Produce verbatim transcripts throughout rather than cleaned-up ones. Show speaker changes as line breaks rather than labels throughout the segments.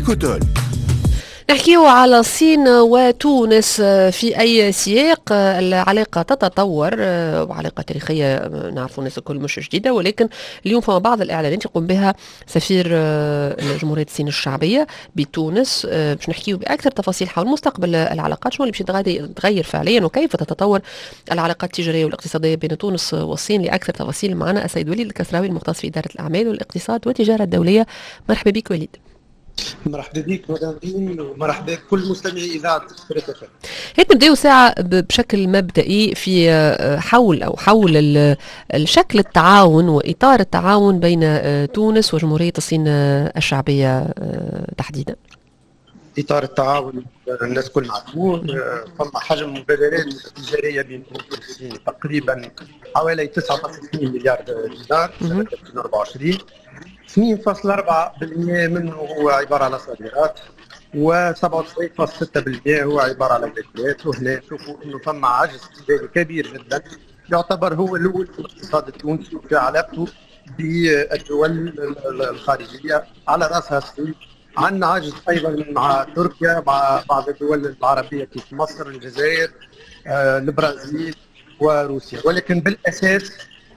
إيكوتول.
نحكيه على الصين وتونس في أي سياق. العلاقة تتطور وعلاقة تاريخية نعرف الناس الكل مش جديدة، ولكن اليوم فما بعض الإعلانات يقوم بها سفير جمهورية الصين الشعبية بتونس باش نحكيه بأكثر تفاصيل حول مستقبل العلاقات، شنو اللي باش تغير فعليا وكيف تتطور العلاقات التجارية والاقتصادية بين تونس والصين. لأكثر تفاصيل معنا السيد وليد الكسراوي المختص في إدارة الأعمال والاقتصاد والتجارة الدولية. مرحبا بك وليد.
مرحبا بك مدام دين ومرحبا بكل مستمعي اذاعه فريق اف ام.
هيك نبداو ساعه بشكل مبدئي في حول او حول الشكل التعاون واطار التعاون بين تونس وجمهوريه الصين الشعبيه تحديدا.
اطار التعاون الناس كل معلوم، فما حجم مبادلات تجاريه بين تونس والصين تقريبا حوالي تسعة فاصلة اثنين مليار دولار سنه ألفين وأربعة وعشرين. اثنين فاصلة أربعة بالمئة منه هو عبارة على صادرات و97 فاصلة ستة بالمئة هو عبارة على واردات. وهنا نشوفوا انه فما عجز تجاري كبير جدا يعتبر هو الاول في الاقتصاد التونسي في علاقته بالدول الخارجيه على راسها الصين. عندنا عجز ايضا مع تركيا، مع بعض الدول العربيه كيف مصر، الجزائر، آه، البرازيل وروسيا، ولكن بالاساس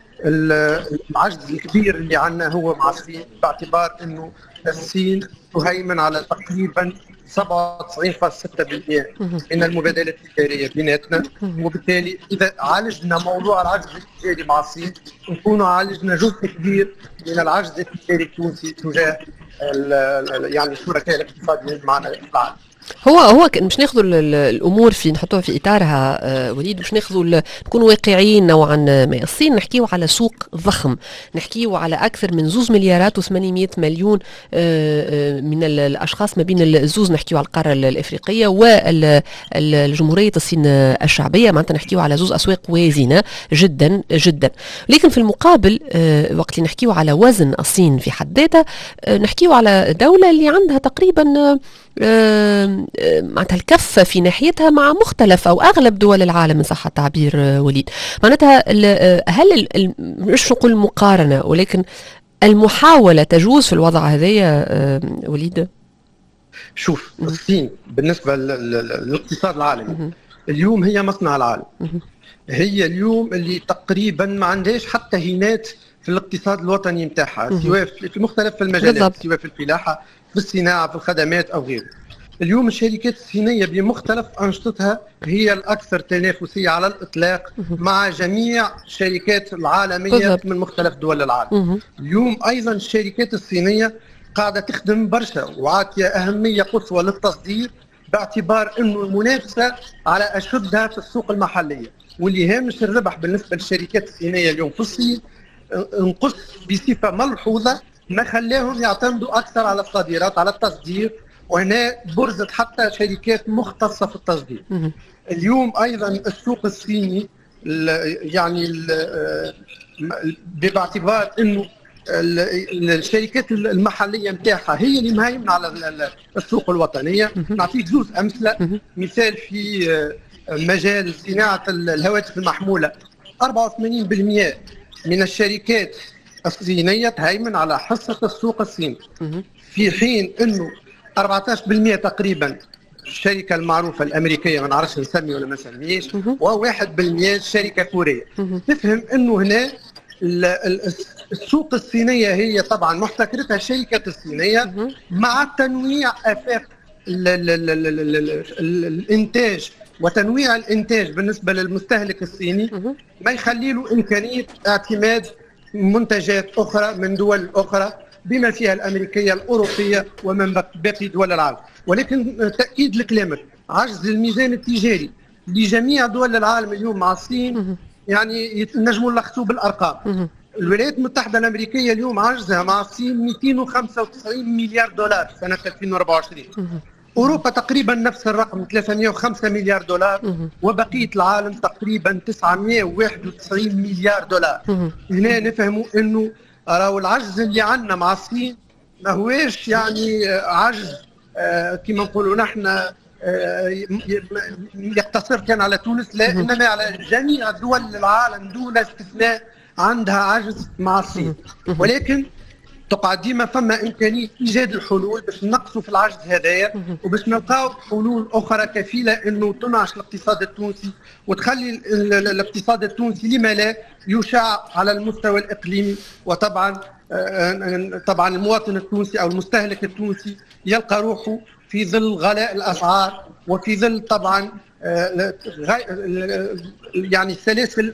العجز الكبير اللي عندنا هو مع الصين، باعتبار انه الصين تهيمن على تقريبا سبعة وتسعين فاصلة ستة بالمئة من المبادلات التجاريه بيناتنا. وبالتالي اذا عالجنا موضوع العجز التجاري مع الصين نكون عالجنا جزء كبير من العجز التجاري التونسي تجاه يعني الشركاء الاقتصاديين معنا في العالم.
هو هو مش ناخذوا الامور في نحطوها في اطارها آه وليد، مش ناخذوا نكونوا واقعيين نوعا ما. الصين نحكيو على سوق ضخم، نحكيو على اكثر من زوز مليارات وثمانمئة مليون آه آه من الاشخاص ما بين الزوز، نحكيو على القاره الافريقيه والجمهوريه الصين الشعبيه، معناتها نحكيو على زوز اسواق وازنه جدا جدا. لكن في المقابل آه وقت اللي نحكيو على وزن الصين في حد ذاتها آه نحكيو على دوله اللي عندها تقريبا آه آه معناتها الكفة في ناحيتها مع مختلف أو أغلب دول العالم إن صح التعبير وليد. معناتها هل مش نقول مقارنة ولكن المحاولة تجوز في الوضع هذايا وليد؟
شوف الصين بالنسبة للاقتصاد العالمي اليوم هي مصنع العالم، هي اليوم اللي تقريبا ما عندهاش حتى هينات في الاقتصاد الوطني متاعها، سواء في مختلف المجالات، سواء في الفلاحة، في الصناعة، في الخدمات أو غيره. اليوم الشركات الصينية بمختلف أنشطتها هي الأكثر تنافسية على الإطلاق مع جميع الشركات العالمية بالضبط من مختلف دول العالم. اليوم أيضا الشركات الصينية قاعدة تخدم برشا وعاطية أهمية قصوى للتصدير، باعتبار أنه المنافسة على أشدها في السوق المحلية، واللي هامش الربح بالنسبة للشركات الصينية اليوم في الصين انقص بصفة ملحوظة، ما خلاهم يعتمدوا أكثر على الصادرات على التصدير، وهنا برزت حتى شركات مختصة في التصدير. اليوم أيضا السوق الصيني يعني باعتبار أنه الشركات المحلية متاعها هي اللي مهيمنة على السوق الوطنية. نعطيك زوز أمثلة. مثال في مجال صناعة الهواتف المحمولة أربعة وثمانين بالمئة من الشركات الصينية تهيمن على حصة السوق الصيني، في حين أنه أربعة عشر بالمئة تقريبا الشركة المعروفة الأمريكية ما نعرفش نسمي ولا ما نسميش، وواحد بالمئة الشركة كورية. تفهم أنه هنا السوق الصينية هي طبعا محتكرتها الشركات الصينية مع تنويع آفاق الإنتاج وتنويع الإنتاج بالنسبة للمستهلك الصيني، ما يخلي له إمكانية اعتماد منتجات أخرى من دول أخرى بما فيها الأمريكية الأوروبية ومن باقي دول العالم. ولكن تأكيد لكلامك، عجز الميزان التجاري لجميع دول العالم اليوم مع الصين يعني نجموا نلخصوه بالأرقام. الولايات المتحدة الأمريكية اليوم عجزها مع الصين مئتين وخمسة وتسعين مليار دولار سنة ألفين وأربعة وعشرين. أوروبا تقريبا نفس الرقم ثلاثمئة وخمسة مليار دولار، وبقية العالم تقريبا تسعمئة وواحد وتسعين مليار دولار. هنا نفهموا أنه راهو العجز اللي عندنا مع الصين ما هواش يعني عجز آه كما نقولوا نحن آه يقتصر كان على تونس، لا انما على جميع دول العالم دون استثناء عندها عجز مع الصين. ولكن تقعد ديما فما امكانيه ايجاد الحلول باش نقصوا في العجز هذايا وباش نلقاو حلول اخرى كفيله انه تنعش الاقتصاد التونسي وتخلي الاقتصاد التونسي لما لا يشع على المستوى الاقليمي. وطبعا طبعا المواطن التونسي او المستهلك التونسي يلقى روحه في ظل غلاء الاسعار وفي ظل طبعا يعني سلاسل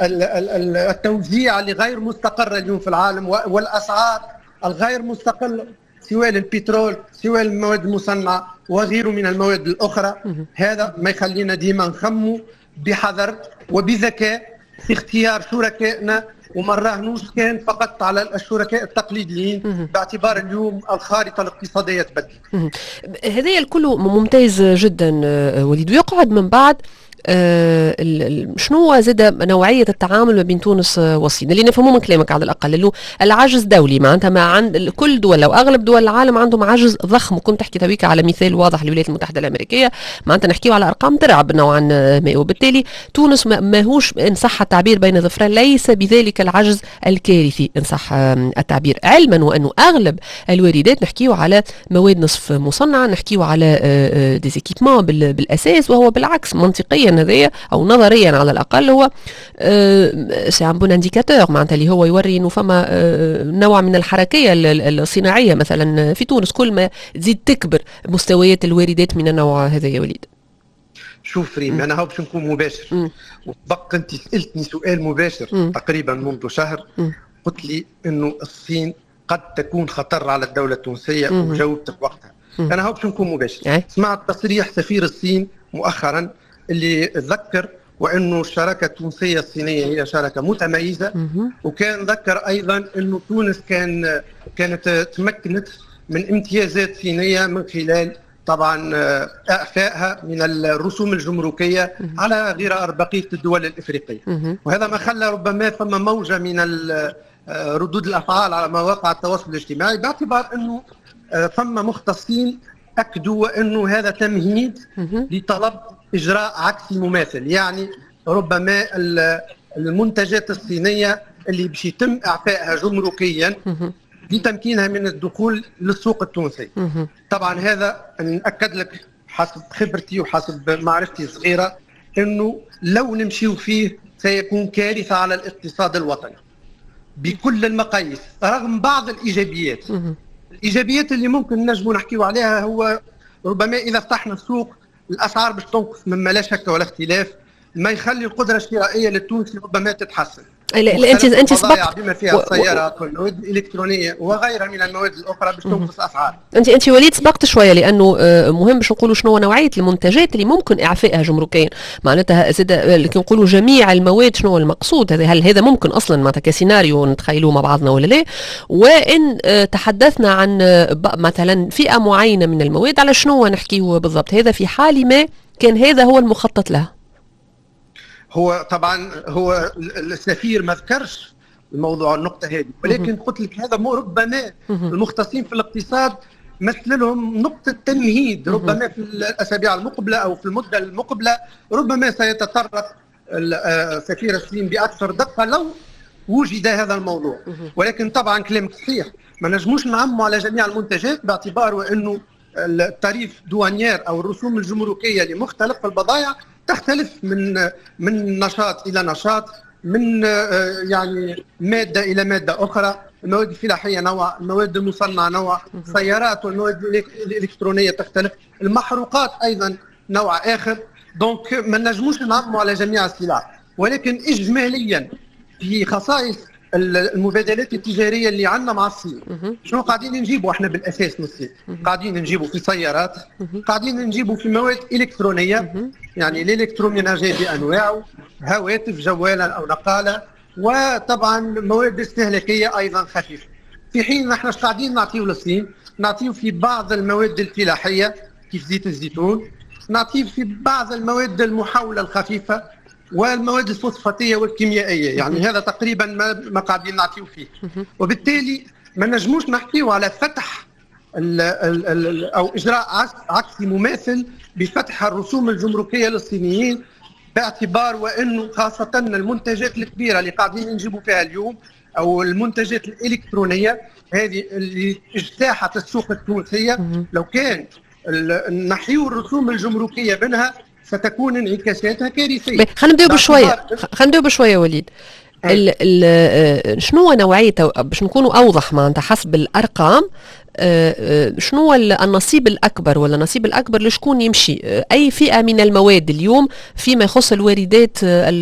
التوزيع اللي غير مستقره اليوم في العالم والاسعار الغير مستقله سواء البترول سواء المواد المصنعه وغيره من المواد الاخرى. هذا ما يخلينا ديما نخموا بحذر وبذكاء في اختيار شركائنا وما نراهنوش كان فقط على الشركاء التقليديين باعتبار اليوم الخارطه الاقتصاديه تبدل.
هذا الكل ممتاز جدا وليد. يقعد من بعد آه شنو زاد نوعية التعامل ما بين تونس والصين اللي نفهمه من كلامك على الأقل اللي العجز دولي معناتها ما عند كل دول أو أغلب دول العالم عندهم عجز ضخم. وكنت تحكي تويك على مثال واضح للولايات المتحدة الأمريكية معناتها نحكيه على أرقام ترعب نوعا ما وبالتالي تونس ما هوش إن صح التعبير بين ظفرين ليس بذلك العجز الكارثي إن صح التعبير علما وأنه أغلب الواردات نحكيه على مواد نصف مصنعة نحكيه على ديزيكيبمون بالأساس وهو بالعكس منطقيا هذايا او نظريا على الاقل هو سي ان بون انديكاتور معناتها اللي هو يوري انه فما نوع من الحركيه الصناعيه مثلا في تونس. كل ما تزيد تكبر مستويات الواردات من النوع هذا يا وليد.
شوف ريم انا هاو باش نكون مباشر وطبق انت سالتني سؤال مباشر م. تقريبا منذ شهر م. قلت لي انه الصين قد تكون خطر على الدوله التونسيه م. وجاوبتك وقتها. م. انا هاو باش نكون مباشر. سمعت تصريح سفير الصين مؤخرا اللي ذكر وانه الشراكه التونسيه الصينيه هي شراكه متميزه وكان ذكر ايضا انه تونس كان كانت تمكنت من امتيازات صينيه من خلال طبعا اعفائها من الرسوم الجمركيه على غير بقيه الدول الافريقيه. وهذا ما خلى ربما ثم موجه من ردود الافعال على مواقع التواصل الاجتماعي باعتبار انه ثم مختصين اكدوا انه هذا تمهيد لطلب إجراء عكسي مماثل. يعني ربما المنتجات الصينية اللي باش يتم إعفائها جمركيا لتمكينها من الدخول للسوق التونسي. طبعا هذا نأكد لك حسب خبرتي وحسب معرفتي الصغيرة أنه لو نمشيو فيه سيكون كارثة على الاقتصاد الوطني بكل المقاييس رغم بعض الإيجابيات. الإيجابيات اللي ممكن نجمو نحكيو عليها هو ربما إذا فتحنا السوق الاسعار باش تنقص مما لا شك ولا اختلاف ما يخلي القدره الشرائيه للتونسي ربما تتحسن.
لا انت انت سبقت
بما فيها السيارات و... والمواد الالكترونيه وغيرها من المواد الاخرى باش تنقص اسعار.
انت انت وليد سبقت شويه لانه مهم باش نقولوا شنو نوعيه المنتجات اللي ممكن اعفائها جمركيا معناتها زاد اللي نقولوا جميع المواد شنو المقصود هذا هل هذا ممكن اصلا معناتها كسيناريو نتخيلوه مع بعضنا ولا لا. وان تحدثنا عن مثلا فئه معينه من المواد على شنو نحكيه بالضبط هذا في حال ما كان هذا هو المخطط له.
هو طبعا هو السفير ما ذكرش الموضوع النقطة هذه ولكن قلت لك هذا مو ربما المختصين في الاقتصاد مثل لهم نقطة تمهيد ربما في الأسابيع المقبلة أو في المدة المقبلة ربما سيتطرق سفير الصين بأكثر دقة لو وجد هذا الموضوع. ولكن طبعا كلامك صحيح ما نجموش نعموا على جميع المنتجات باعتبار وأنه التاريف دوانيير أو الرسوم الجمركية لمختلف البضائع تختلف من من نشاط الى نشاط من يعني ماده الى ماده اخرى. المواد الفلاحيه نوع، المواد المصنعه نوع، السيارات والمواد الالكترونيه تختلف، المحروقات ايضا نوع اخر. دونك ما نجموش نعموا على جميع السلع ولكن اجماليا في خصائص المبادلات التجاريه اللي عندنا مع الصين شنو قاعدين نجيبوا احنا بالاساس من الصين؟ قاعدين نجيبوا في سيارات، قاعدين نجيبوا في مواد الكترونيه يعني الالكتروميناجي بانواعه، هواتف جوالا او نقاله، وطبعا مواد استهلاكيه ايضا خفيفه. في حين نحن قاعدين نعطيو للصين؟ نعطيو في بعض المواد الفلاحيه كيف زيت الزيتون، نعطيو في بعض المواد المحوله الخفيفه والمواد الفوسفاتيه والكيميائيه. يعني هذا تقريبا ما ما قاعدين نعطيو فيه. وبالتالي ما نجموش نحكيو على فتح ال ال ال او اجراء عكسي مماثل بفتح الرسوم الجمركيه للصينيين باعتبار وانه خاصه المنتجات الكبيره اللي قاعدين نجيبوا فيها اليوم او المنتجات الالكترونيه هذه اللي اجتاحت السوق التونسيه، لو كان نحيو الرسوم الجمركيه منها ستكون انعكاساتها كارثيه.
خلينا نبداو بشويه خلينا نبداو بشويه وليد. ال ال شنو نوعيه باش نكونوا اوضح معناتها حسب الارقام، شنو النصيب الاكبر ولا النصيب الاكبر لشكون يمشي؟ اي فئه من المواد اليوم فيما يخص الواردات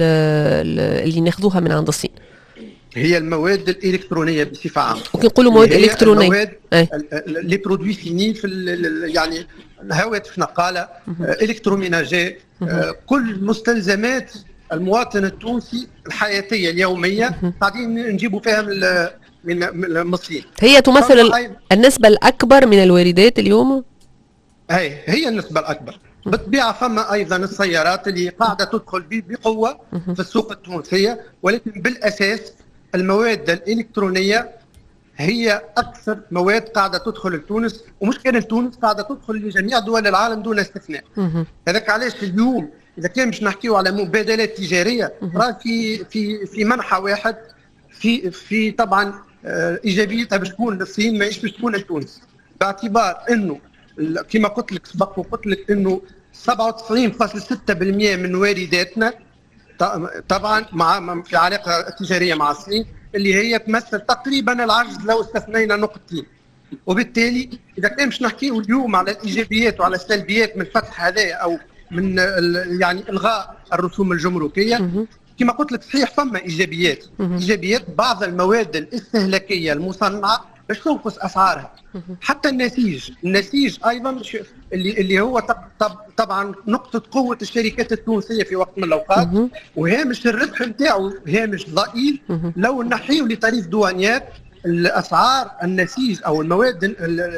اللي ناخذوها من عند الصين؟
هي المواد الالكترونيه بصفه عامه.
ممكن نقولوا مواد الكترونيه،
المواد لي برودوي فيني في يعني هواتف نقاله، الكتروميناجي، كل مستلزمات المواطن التونسي الحياتيه اليوميه قاعدين نجيبوا فيها من من الصين.
هي تمثل النسبه الاكبر من الواردات اليوم؟
هي هي النسبه الاكبر. بالطبيعه فما ايضا السيارات اللي قاعده تدخل بقوه في السوق التونسيه، ولكن بالاساس المواد الالكترونيه هي اكثر مواد قاعده تدخل لتونس، ومش كان لتونس، قاعده تدخل لجميع دول العالم دون استثناء. هذاك علاش اليوم اذا كان باش نحكيو على مبادلات تجاريه راه في في في منحى واحد، في في طبعا ايجابيتها باش تكون للصين ماهيش باش تكون لتونس، باعتبار انه كما قلت لك سبق وقلت لك انه سبعة وتسعين فاصلة ستة بالمئة من وارداتنا طبعا مع في علاقه تجاريه مع الصين، اللي هي تمثل تقريبا العجز لو استثنينا نقطتين. وبالتالي اذا كان باش نحكيو اليوم على الايجابيات وعلى السلبيات من فتح هذايا او من يعني الغاء الرسوم الجمركيه، كما قلت لك صحيح فما ايجابيات، ايجابيات بعض المواد الاستهلاكيه المصنعه باش تنقص اسعارها، حتى النسيج، النسيج ايضا اللي اللي هو طبعا نقطه قوه الشركات التونسيه في وقت من الاوقات، وهامش الربح نتاعو هامش ضئيل. لو نحيو لتاريخ دوانيات الاسعار النسيج او المواد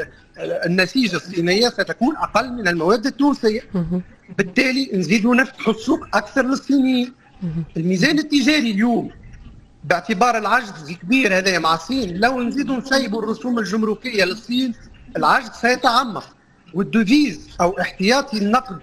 النسيج الصينيه ستكون اقل من المواد التونسيه، بالتالي نزيدوا نفتحوا السوق اكثر للصينيين. الميزان التجاري اليوم باعتبار العجز الكبير هذا مع الصين، لو نزيدوا نسيبوا الرسوم الجمركيه للصين العجز سيتعمق، والدوفيز او احتياطي النقد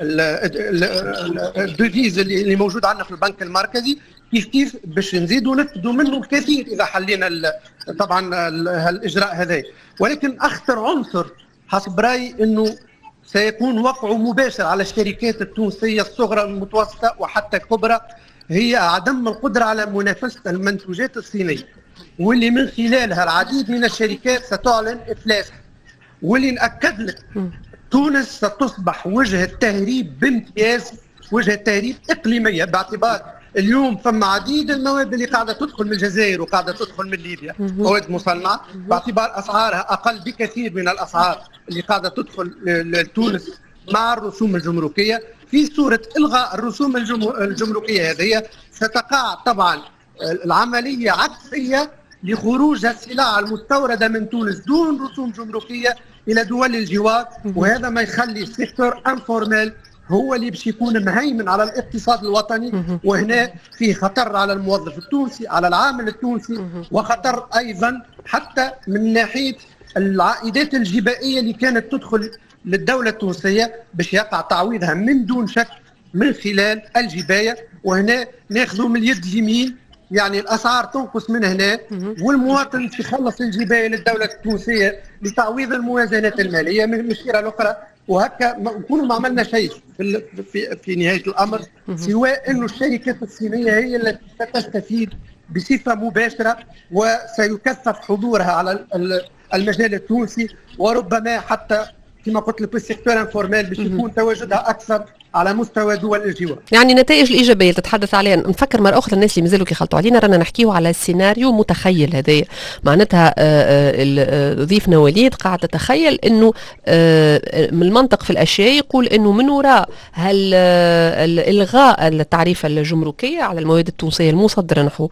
الدوفيز اللي موجود عندنا في البنك المركزي كيف كيف باش نزيدوا نفقدوا منه الكثير اذا حلينا طبعا هالاجراء هذا. ولكن اخطر عنصر حسب رايي انه سيكون وقعه مباشر على الشركات التونسيه الصغرى المتوسطه وحتى الكبرى، هي عدم القدره على منافسه المنتوجات الصينيه، واللي من خلالها العديد من الشركات ستعلن افلاسها. واللي ناكد لك تونس ستصبح وجهه تهريب بامتياز، وجهه تهريب اقليميه، باعتبار اليوم فما عديد المواد اللي قاعده تدخل من الجزائر وقاعده تدخل من ليبيا، مواد مصنعه باعتبار اسعارها اقل بكثير من الاسعار اللي قاعده تدخل لتونس مع الرسوم الجمركيه. في صوره الغاء الرسوم الجمركيه هذه ستقع طبعا العمليه عكسيه لخروج السلع المستورده من تونس دون رسوم جمركيه الى دول الجوار، وهذا ما يخلي السيكتور انفورمال هو اللي باش يكون مهيمن على الاقتصاد الوطني، وهنا فيه خطر على الموظف التونسي، على العامل التونسي، وخطر ايضا حتى من ناحيه العائدات الجبائيه اللي كانت تدخل للدوله التونسيه باش يقع تعويضها من دون شك من خلال الجبايه. وهنا ناخذوا من اليد اليمين، يعني الاسعار تنقص من هنا والمواطن يخلص الجبايه للدوله التونسيه لتعويض الموازنات الماليه من الشيره الاخرى، وهكا نكونوا ما عملنا شيء في, في في نهايه الامر سوى انه الشركات الصينيه هي التي ستستفيد بصفه مباشره وسيكثف حضورها على المجال التونسي، وربما حتى كما قلت لك السيكتور انفورمال باش يكون تواجدها اكثر على مستوى دول الجوار.
يعني النتائج الايجابيه اللي تتحدث عليها، نفكر مره اخرى الناس اللي مازالوا كيخلطوا علينا، رانا نحكيو على سيناريو متخيل. هذايا معناتها ضيفنا وليد قاعد تتخيل انه من المنطق في الاشياء يقول انه من وراء هل الغاء التعريفه الجمركيه على المواد التونسيه المصدره نحو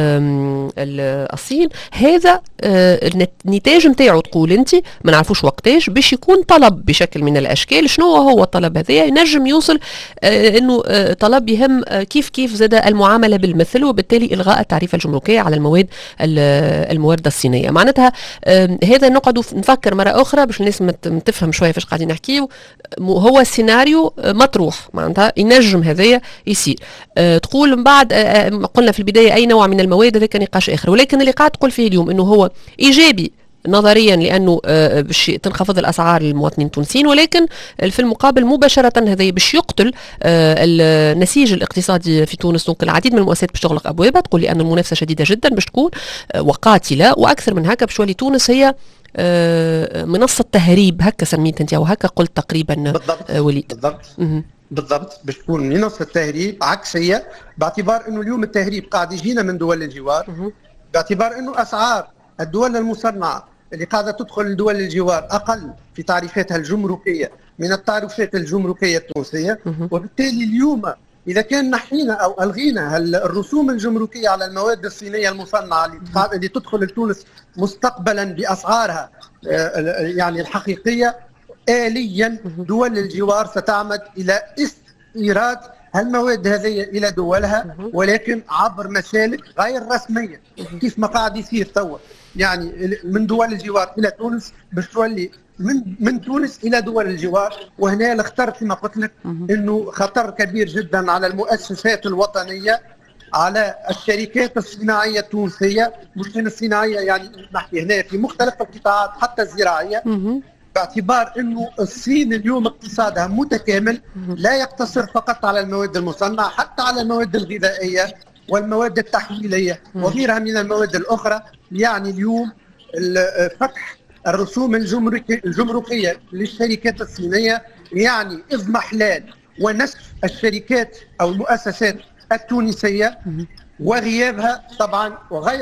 الصين، هذا النتاج نتاعو تقول انت ما نعرفوش وقتاش باش يكون طلب بشكل من الاشكال. شنو هو الطلب هذا؟ ينجم يوصل توصل انه طلب يهم كيف كيف زاد المعامله بالمثل، وبالتالي الغاء التعريفه الجمركيه على المواد الموارده الصينيه. معناتها هذا نقعد نفكر مره اخرى باش الناس تفهم شويه فاش قاعدين نحكيو. هو سيناريو مطروح معناتها ينجم هذايا يصير. تقول من بعد قلنا في البدايه اي نوع من المواد، هذا كان نقاش اخر، ولكن اللي قاعد تقول فيه اليوم انه هو ايجابي نظريا لانه باش تنخفض الاسعار للمواطنين التونسيين، ولكن في المقابل مباشره هذا باش يقتل النسيج الاقتصادي في تونس. دونك العديد من المؤسسات باش تغلق ابوابها، تقول لان المنافسه شديده جدا باش تكون وقاتله، واكثر من هكا باش تولي تونس هي منصه تهريب، هكا سميت انت او هكا قلت تقريبا.
بالضبط
وليد
بالضبط بالضبط باش تكون منصه تهريب عكسيه، باعتبار انه اليوم التهريب قاعد يجينا من دول الجوار، باعتبار انه اسعار الدول المصنعه اللي قاعده تدخل لدول الجوار اقل في تعريفاتها الجمركيه من التعريفات الجمركيه التونسيه، وبالتالي اليوم اذا كان نحينا او الغينا الرسوم الجمركيه على المواد الصينيه المصنعه اللي تدخل لتونس مستقبلا باسعارها يعني الحقيقيه، آليا دول الجوار ستعمد الى استيراد هالمواد هذه الى دولها، ولكن عبر مسالك غير رسميه كيف ما قاعد يصير توا، يعني من دول الجوار الى تونس باش تولي من من تونس الى دول الجوار. وهنا الاختر كما قلت لك انه خطر كبير جدا على المؤسسات الوطنيه، على الشركات الصناعيه التونسيه، مش الصناعيه يعني نحكي هنا في مختلف القطاعات حتى الزراعيه، باعتبار انه الصين اليوم اقتصادها متكامل لا يقتصر فقط على المواد المصنعه، حتى على المواد الغذائيه والمواد التحليليه وغيرها من المواد الاخرى. يعني اليوم فتح الرسوم الجمركيه للشركات الصينيه يعني اضمحلال ونسف الشركات او المؤسسات التونسيه وغيابها طبعا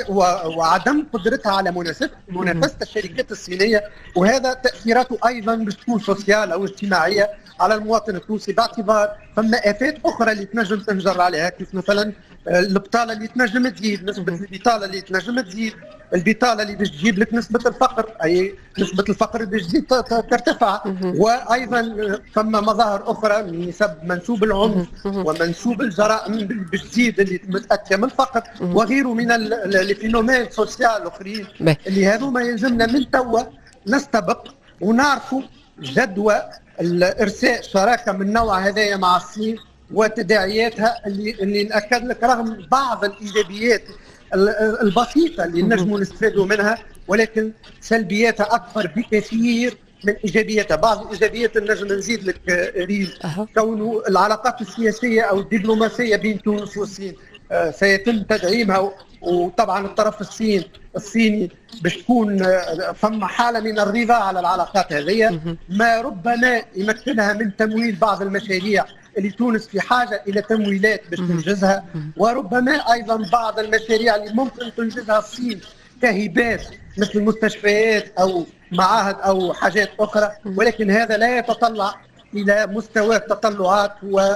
وعدم قدرتها على منافسه الشركات الصينيه، وهذا تاثيراته ايضا باش تكون سوسيال او اجتماعيه على المواطن التونسي، باعتبار فما افات اخرى اللي تنجم تنجر عليها، كيف مثلا البطاله اللي تنجم تزيد، نسبه البطاله اللي تنجم تزيد، البطاله اللي باش تجيب لك نسبه الفقر، اي نسبه الفقر باش تزيد ترتفع، وايضا فما مظاهر اخرى نسب منسوب العنف ومنسوب الجرائم باش تزيد اللي متاتيه من الفقر وغيره من الفينومين سوسيال اخرين اللي هذوما يلزمنا من توا نستبق ونعرفوا جدوى الارساء شراكه من النوع هذايا مع الصين وتداعياتها اللي اللي ناكد لك رغم بعض الايجابيات البسيطه اللي نجموا نستفادوا منها، ولكن سلبياتها اكثر بكثير من ايجابياتها. بعض الايجابيات النجم نزيد لك ريم، كونه العلاقات السياسيه او الدبلوماسيه بين تونس والصين آه سيتم تدعيمها، وطبعا الطرف الصين الصيني باش تكون آه فما حاله من الرضا على العلاقات هذه، ما ربما يمكنها من تمويل بعض المشاريع اللي تونس في حاجه الى تمويلات باش تنجزها، وربما ايضا بعض المشاريع اللي ممكن تنجزها الصين كهبات مثل مستشفيات او معاهد او حاجات اخرى، ولكن هذا لا يتطلع الى مستوى التطلعات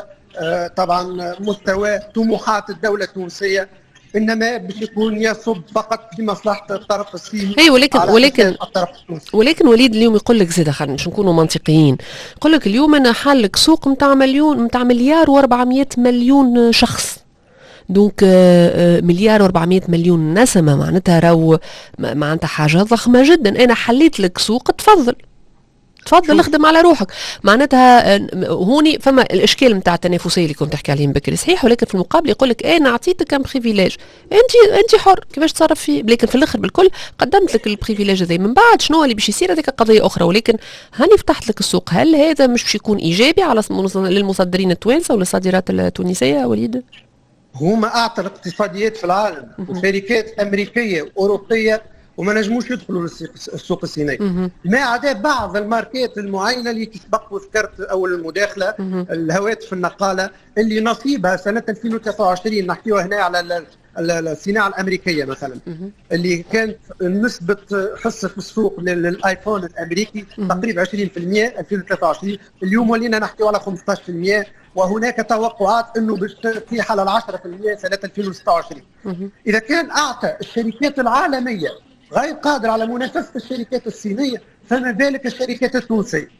وطبعا مستوى طموحات الدوله التونسيه، انما باش يكون يصب فقط في مصلحه الطرف الصيني.
اي ولكن ولكن ولكن وليد اليوم يقول لك زيد خلينا نكونوا منطقيين، يقول لك اليوم انا حلك سوق نتاع مليون نتاع مليار و400 مليون شخص، دونك مليار و400 مليون نسمه، معناتها راهو معناتها حاجه ضخمه جدا. انا حليت لك سوق، تفضل تفضل اخدم على روحك. معناتها هوني فما الاشكال نتاع التنافسيه اللي كنت تحكي عليهم بكري صحيح، ولكن في المقابل يقول لك انا عطيتك كم بريفيليج، انت انت حر كيفاش تصرف فيه، لكن في الاخر بالكل قدمت لك البريفيليج هذا، من بعد شنو اللي باش يصير هذيك قضيه اخرى. ولكن هاني فتحت لك السوق، هل هذا مش باش يكون ايجابي على للمصدرين التوانسه وللصادرات التونسيه وليد؟
هما اعطى الاقتصاديات في العالم وشركات امريكيه واوروبيه وما نجموش يدخلوا للسوق الصيني، ما عدا بعض الماركات المعينه اللي تسبق وذكرت اول المداخله، الهواتف النقاله اللي نصيبها سنه ألفين وثلاثة وعشرين، نحكيو هنا على الصناعه الامريكيه مثلا اللي كانت نسبه حصه السوق للايفون الامريكي تقريبا عشرين بالمئة ألفين وثلاثة وعشرين، اليوم ولينا نحكيو على خمسة عشر بالمئة، وهناك توقعات انه باش تطيح على عشرة بالمئة سنه ألفين وستة وعشرين. اذا كان اعطى الشركات العالميه غير قادر على منافسه الشركات الصينيه، فما بالك الشركات التونسيه.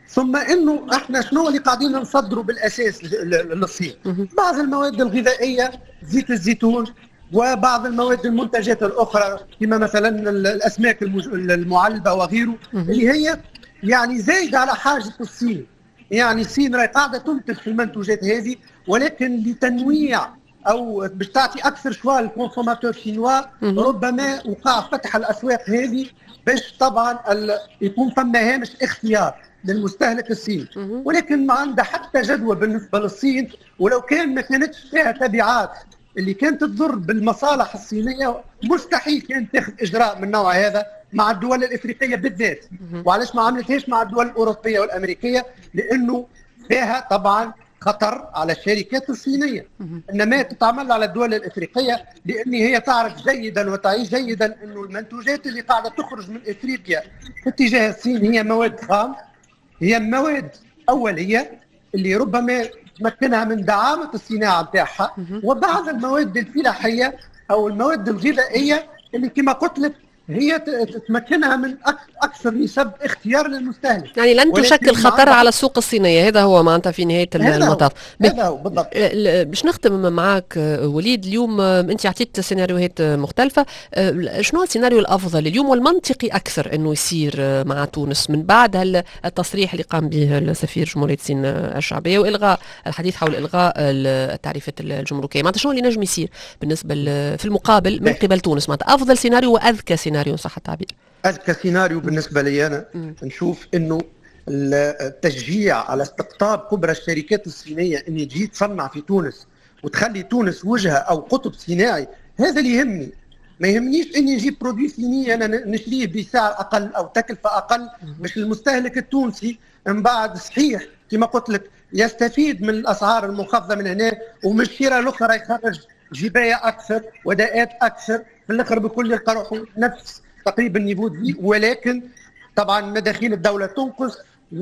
ثم انه احنا شنو اللي قاعدين نصدروا بالاساس للصين؟ بعض المواد الغذائيه، زيت الزيتون، وبعض المواد المنتجات الاخرى كما مثلا الاسماك المعلبه وغيره، اللي هي يعني زايده على حاجه الصين. يعني الصين راهي قاعده تنتج في المنتوجات هذه، ولكن لتنويع او باش تعطي اكثر شويه للكونسوماتور شينوا، ربما وقع فتح الاسواق هذه باش طبعا يكون فما هامش اختيار للمستهلك الصيني، ولكن ما عندها حتى جدوى بالنسبه للصين. ولو كان ما كانتش فيها تبعات اللي كانت تضر بالمصالح الصينيه، مستحيل كانت تاخذ اجراء من نوع هذا مع الدول الافريقيه بالذات. وعلاش ما عملتهاش مع الدول الاوروبيه والامريكيه؟ لانه فيها طبعا خطر على الشركات الصينيه، انما تتعمل على الدول الافريقيه لان هي تعرف جيدا وتعيش جيدا انه المنتوجات اللي قاعده تخرج من افريقيا في اتجاه الصين هي مواد خام، هي مواد اوليه اللي ربما تمكنها من دعامه الصناعه نتاعها، وبعض المواد الفلاحيه او المواد الغذائيه اللي كما قلت لك هي تمكنها من اكثر نسب اختيار للمستهلك،
يعني لن تشكل خطر على السوق الصينيه. هذا هو معناتها في نهايه المطاف.
هذا هو بالضبط.
باش نختم معك وليد، اليوم انت عطيت سيناريوهات مختلفه، شنو السيناريو الافضل اليوم والمنطقي اكثر انه يصير مع تونس من بعد التصريح اللي قام به السفير جمهوريه الصين الشعبيه والغاء الحديث حول الغاء التعريفات الجمركيه؟ معناتها شنو اللي نجم يصير بالنسبه في المقابل من قبل تونس؟ معناتها افضل سيناريو واذكى سيناريو ان صح التعبير.
اذكى سيناريو بالنسبه لي انا م. نشوف انه التشجيع على استقطاب كبرى الشركات الصينيه ان تجي تصنع في تونس وتخلي تونس وجهه او قطب صناعي، هذا اللي يهمني. ما يهمنيش اني نجيب برودوي صيني انا نشريه بسعر اقل او تكلفه اقل باش المستهلك التونسي من بعد صحيح كما قلت لك يستفيد من الاسعار المنخفضه من هنا، ومن الشراء الاخرى يخرج جبايه اكثر وداءات اكثر، في الاخر بكل يلقى روحه نفس تقريبا نيفو دي، ولكن طبعا مداخيل الدوله تنقص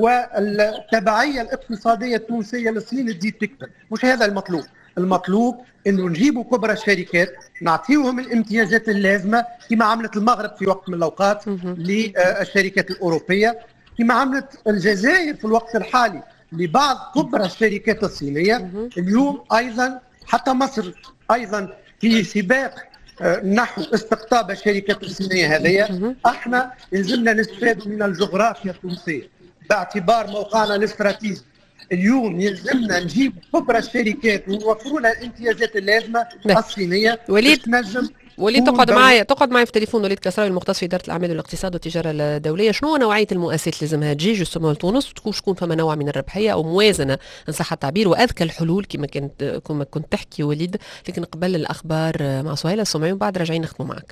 والتبعيه الاقتصاديه التونسيه للصين تزيد تكبر. مش هذا المطلوب، المطلوب انه نجيبوا كبرى الشركات نعطيهم الامتيازات اللازمه كما عملت المغرب في وقت من الاوقات للشركات الاوروبيه، كما عملت الجزائر في الوقت الحالي لبعض كبرى الشركات الصينيه. اليوم ايضا حتى مصر ايضا في سباق نحو استقطاب الشركات الصينيه هذه. احنا لازمنا نستفاد من الجغرافيا التونسيه باعتبار موقعنا الاستراتيجي. اليوم يلزمنا نجيب كبرى الشركات ونوفروا لها الامتيازات اللازمه الصينيه.
وليد وليد تقعد معي تقعد معي في تليفون. وليد كسراوي المختص في اداره الاعمال والاقتصاد والتجاره الدوليه. شنو نوعيه المؤسسات اللي لازمها تجي جوستومون لتونس وتكون شكون فما نوع من الربحيه او موازنه ان صح التعبير واذكى الحلول كما كنت كما كنت تحكي وليد؟ لكن قبل الاخبار مع سهيله السمعي وبعد راجعين نختموا معك.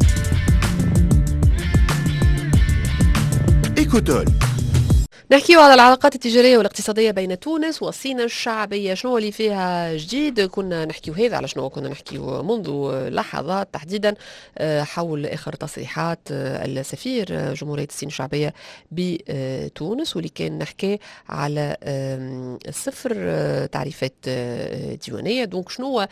إيكوتول
نحكيو على العلاقات التجارية والاقتصادية بين تونس والصين الشعبية. شنو اللي فيها جديد؟ كنا نحكيو هذا على شنو كنا نحكيو منذ لحظات تحديدا حول آخر تصريحات السفير جمهورية الصين الشعبية بتونس، واللي كان نحكي على صفر تعريفات ديوانية. دونك شنو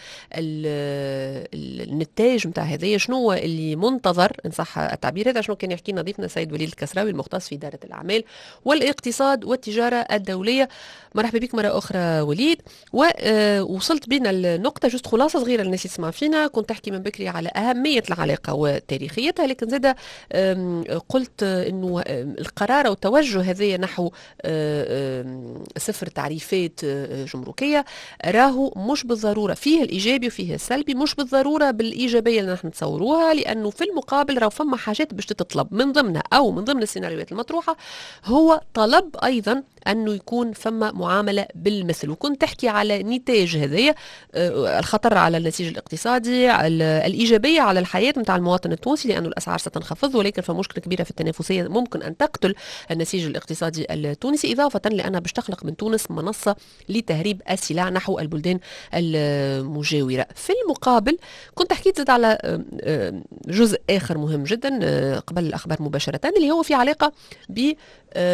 النتاج متاع هذايا؟ شنو اللي منتظر ان صح التعبير؟ هذا شنو كان يحكي لنا ضيفنا السيد وليد الكسراوي المختص في إدارة الأعمال والاقتصاد والتجارة الدولية. مرحبا بك مرة أخرى وليد. ووصلت بنا النقطة جست خلاصة صغيرة للناس يسمع فينا. كنت تحكي من بكري على أهمية العلاقة وتاريخيتها، لكن زادة قلت أنه القرار أو التوجه هذه نحو صفر تعريفات جمركية راهو مش بالضرورة فيه الإيجابي وفيه السلبي، مش بالضرورة بالإيجابية اللي نحن نتصوروها، لأنه في المقابل راهو فما حاجات باش تطلب من ضمنها أو من ضمن السيناريوهات المطروحة هو طلب أيضا أنه يكون فما معاملة بالمثل. وكنت تحكي على نتاج هذية، الخطر على النتيجة الاقتصادي، الإيجابية على الحياة متاع المواطن التونسي لأنه الأسعار ستنخفض، ولكن فمشكلة كبيرة في التنافسية ممكن أن تقتل النسيج الاقتصادي التونسي، إضافة لأنها باش تخلق من تونس منصة لتهريب السلع نحو البلدان المجاورة. في المقابل كنت حكيت زاد على جزء آخر مهم جدا قبل الأخبار مباشرة، اللي هو في علاقة ب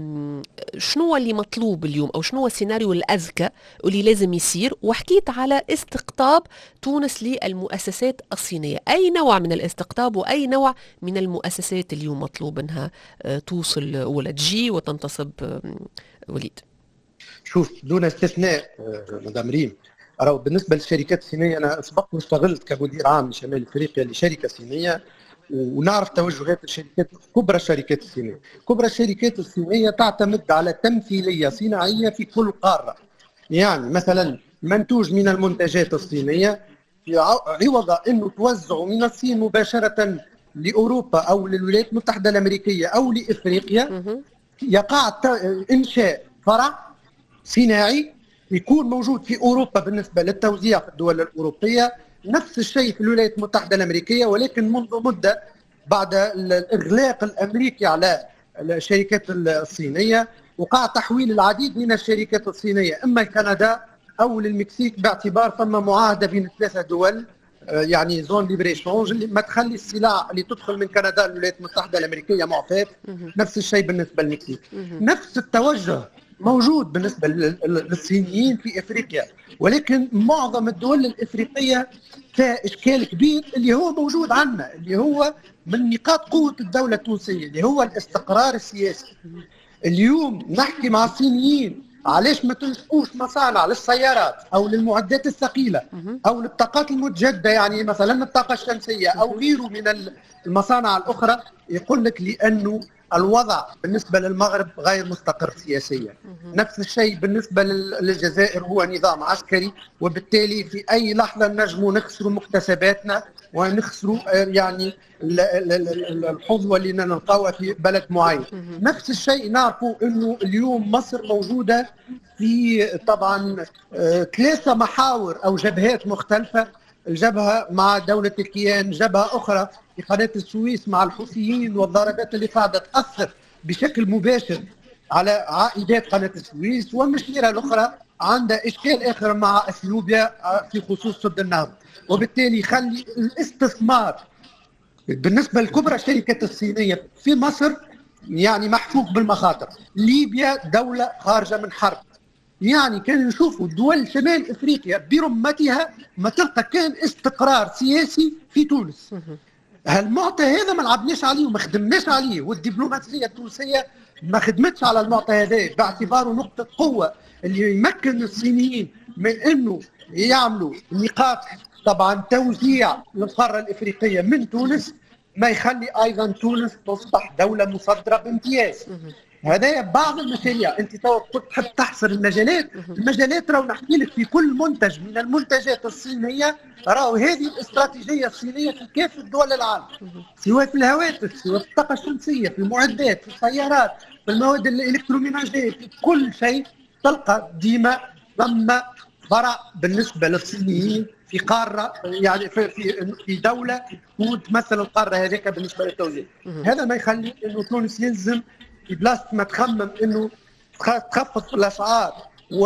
شنو اللي مطلوب اليوم أو شنو السيناريو الأذكى واللي لازم يصير؟ وحكيت على استقطاب تونس للمؤسسات الصينية، أي نوع من الاستقطاب وأي نوع من المؤسسات اليوم مطلوب أنها توصل ولا تجي وتنتصب وليد؟
شوف، دون استثناء مدام ريم، راهو بالنسبه للشركات الصينيه انا سبق واشتغلت كمدير عام لشمال افريقيا لشركه صينيه، ونعرف توجهات الشركات، كبرى الشركات الصينيه. كبرى الشركات الصينيه تعتمد على تمثيليه صناعيه في كل قاره. يعني مثلا منتوج من المنتجات الصينيه عوض انه توزعه من الصين مباشره لاوروبا او للولايات المتحده الامريكيه او لافريقيا، يقع انشاء فرع صناعي يكون موجود في اوروبا بالنسبه للتوزيع في الدول الاوروبيه، نفس الشيء في الولايات المتحده الامريكيه، ولكن منذ مده بعد الاغلاق الامريكي على الشركات الصينيه وقع تحويل العديد من الشركات الصينيه اما كندا او للمكسيك، باعتبار ثم معاهده بين ثلاثه دول، يعني زون ليبريشونج اللي ما تخلي السلع اللي تدخل من كندا للولايات المتحده الامريكيه معفاه. نفس الشيء بالنسبه للمكسيك. نفس التوجه موجود بالنسبه للصينيين في افريقيا، ولكن معظم الدول الافريقيه فيها اشكال كبير اللي هو موجود عندنا، اللي هو من نقاط قوه الدوله التونسيه، اللي هو الاستقرار السياسي. اليوم نحكي مع الصينيين علاش ما تنشئوش مصانع للسيارات او للمعدات الثقيله او للطاقات المتجدده، يعني مثلا الطاقه الشمسيه او غيره من المصانع الاخرى، يقول لك لانه الوضع بالنسبه للمغرب غير مستقر سياسيا. نفس الشيء بالنسبه للجزائر، هو نظام عسكري، وبالتالي في اي لحظه نجموا نخسروا مكتسباتنا ونخسروا يعني الحظوه اللي نلقاوها في بلد معين. نفس الشيء نعرفوا انه اليوم مصر موجوده في طبعا ثلاثه محاور او جبهات مختلفه، الجبهه مع دوله الكيان، جبهه اخرى في قناه السويس مع الحوثيين والضربات اللي قاعده تاثر بشكل مباشر على عائدات قناه السويس، والمشيره الاخرى عندها اشكال اخر مع اثيوبيا في خصوص سد النهضه، وبالتالي يخلي الاستثمار بالنسبه لكبرى الشركات الصينيه في مصر يعني محفوف بالمخاطر. ليبيا دوله خارجه من حرب، يعني كان نشوفوا دول شمال افريقيا برمتها ما تلقى كان استقرار سياسي في تونس. هالمعطى هذا ما لعبناش عليه وما خدمناش عليه، والدبلوماسيه التونسيه ما خدمتش على المعطى هذا باعتباره نقطه قوه اللي يمكن الصينيين من انه يعملوا نقاط طبعا توزيع للقاره الافريقيه من تونس، ما يخلي ايضا تونس تصبح دوله مصدره بامتياز. هذا بعض المشاريع. انت كنت تحب تحصر المجالات، المجالات راهو نحكي لك في كل منتج من المنتجات الصينيه، راهو هذه الاستراتيجيه الصينيه في كافه دول العالم، سواء في الهواتف، سواء في الطاقه الشمسيه، في المعدات، في السيارات، في المواد الالكتروميناجيه، في كل شيء تلقى ديما ثم فرع بالنسبه للصينيين في قاره، يعني في في دوله وتمثل القاره هذيك بالنسبه للتوزيع. هذا ما يخلي انه تونس يلزم في بلاصه ما تخمم انه تخفض في الاسعار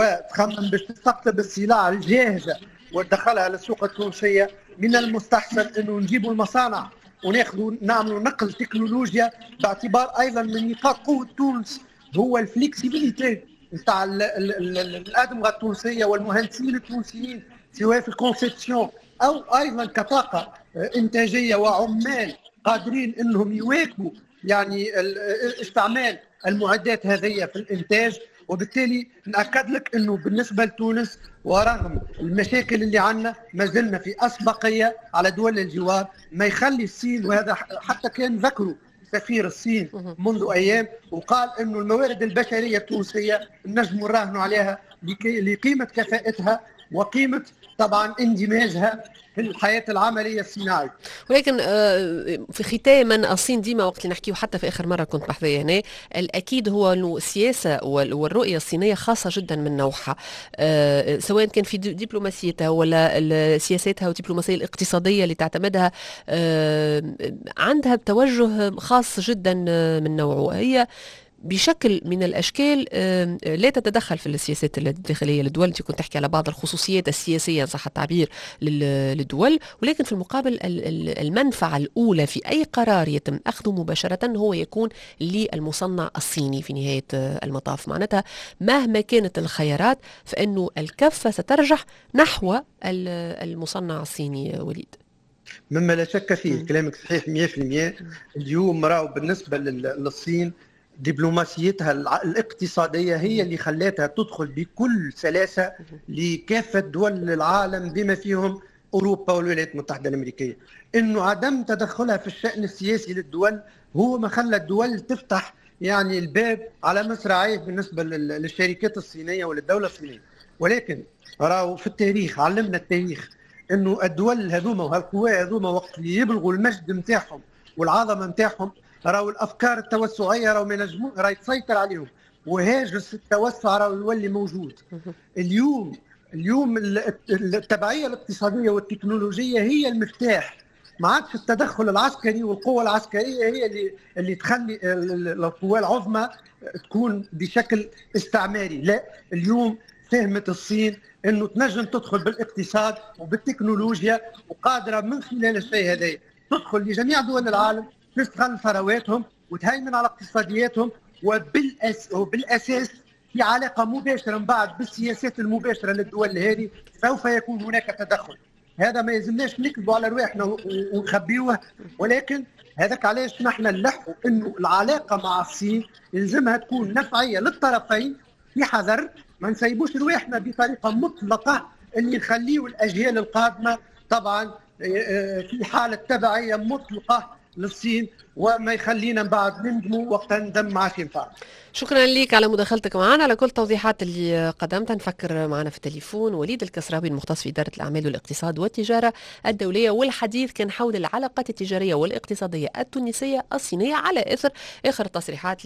وتخمم باش تستقطب السلع الجاهزه وتدخلها للسوق التونسيه، من المستحسن انه نجيبوا المصانع وناخذوا نعملوا نقل تكنولوجيا، باعتبار ايضا من نقاط قوه تونس هو الفليكسيبيليتي نتاع الادمغه التونسيه والمهندسين التونسيين، سواء في الكونسيبسيون او ايضا كطاقه انتاجيه وعمال قادرين انهم يواكبوا يعني استعمال المعدات هذه في الانتاج. وبالتالي نأكد لك انه بالنسبه لتونس ورغم المشاكل اللي عندنا ما زلنا في اسبقيه على دول الجوار، ما يخلي الصين، وهذا حتى كان ذكروا سفير الصين منذ ايام وقال انه الموارد البشريه التونسيه نجم نراهنوا عليها لقيمه كفاءتها وقيمه طبعا اندماجها في الحياه العمليه الصناعيه.
ولكن في ختاما الصين ديما وقت اللي نحكيه، حتى في اخر مره كنت بحثيه هنا، الاكيد هو انه السياسه والرؤيه الصينيه خاصه جدا من نوعها، سواء كان في دبلوماسيتها ولا سياساتها والدبلوماسيه الاقتصاديه اللي تعتمدها، عندها توجه خاص جدا من نوعه. هي بشكل من الاشكال لا تتدخل في السياسات الداخليه للدول. انت كنت تحكي على بعض الخصوصيات السياسيه صح التعبير للدول، ولكن في المقابل المنفعه الاولى في اي قرار يتم اخذه مباشره هو يكون للمصنع الصيني في نهايه المطاف. معناتها مهما كانت الخيارات فانه الكفه سترجح نحو المصنع الصيني. وليد
مما لا شك فيه، كلامك صحيح مئة بالمئة. اليوم راهو بالنسبه للصين دبلوماسيتها الاقتصادية هي اللي خلاتها تدخل بكل سلاسة لكافة دول العالم بما فيهم أوروبا والولايات المتحدة الأمريكية. إنه عدم تدخلها في الشأن السياسي للدول هو ما خلى الدول تفتح يعني الباب على مصراعيه بالنسبة للشركات الصينية وللدولة الصينية. ولكن راهو في التاريخ علمنا التاريخ إنه الدول هذوما وهالقوى هذوما وقت اللي يبلغوا المجد نتاعهم والعظمة نتاعهم راهو الافكار التوسعيه راهو ما ينجموا راهي تسيطر عليهم، وهاجس التوسع راهو يولي موجود. اليوم اليوم التبعيه الاقتصاديه والتكنولوجيه هي المفتاح. ما عادش التدخل العسكري والقوه العسكريه هي اللي اللي تخلي القوى العظمى تكون بشكل استعماري. لا، اليوم فهمت الصين انه تنجم تدخل بالاقتصاد وبالتكنولوجيا، وقادره من خلال الشيء هذا تدخل لجميع دول العالم تستغل ثرواتهم وتهيمن على اقتصادياتهم، وبالأس... وبالاساس في علاقه مباشره من بعد بالسياسات المباشره للدول هذه سوف يكون هناك تدخل. هذا ما يلزمناش نكذبوا على رواحنا ونخبيوه، ولكن هذاك علاش نحن نلحقوا انه العلاقه مع الصين يلزمها تكون نفعيه للطرفين، في حذر ما نسيبوش رواحنا بطريقه مطلقه اللي نخليوا الاجيال القادمه طبعا في حاله تبعيه مطلقه للصين، وما يخلينا من بعد نندموا وقت ندم ما عادش ينفع.
شكرا لك على مداخلتك معنا، على كل التوضيحات اللي قدمتها. نفكر معنا في التليفون وليد الكسراوي المختص في إدارة الأعمال والاقتصاد والتجارة الدولية، والحديث كان حول العلاقات التجارية والاقتصادية التونسية الصينية على إثر آخر التصريحات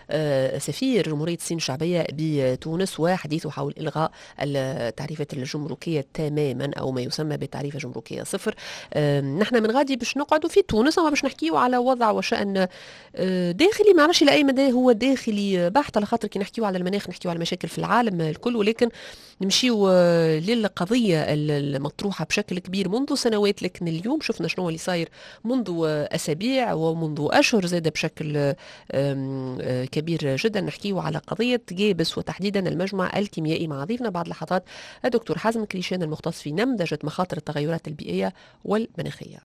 لسفير جمهورية الصين الشعبية بتونس وحديثه حول إلغاء التعريفات الجمركية تماما أو ما يسمى بالتعريفة الجمركية صفر. نحن من غادي باش نقعدوا في تونس وما باش نحكيوا على وضع وشأن داخلي، ما عرفش لأي مدى هو داخلي بحث، على خاطر كي نحكيو على المناخ نحكيو على مشاكل في العالم الكل، ولكن نمشيو للقضية المطروحة بشكل كبير منذ سنوات، لكن اليوم شفنا شنو اللي صاير منذ أسابيع ومنذ أشهر زاد بشكل كبير جدا. نحكيو على قضية جابس وتحديدا المجمع الكيميائي مع ضيفنا بعد لحظات الدكتور حازم كريشان المختص في نمذجة مخاطر التغيرات البيئية والمناخية.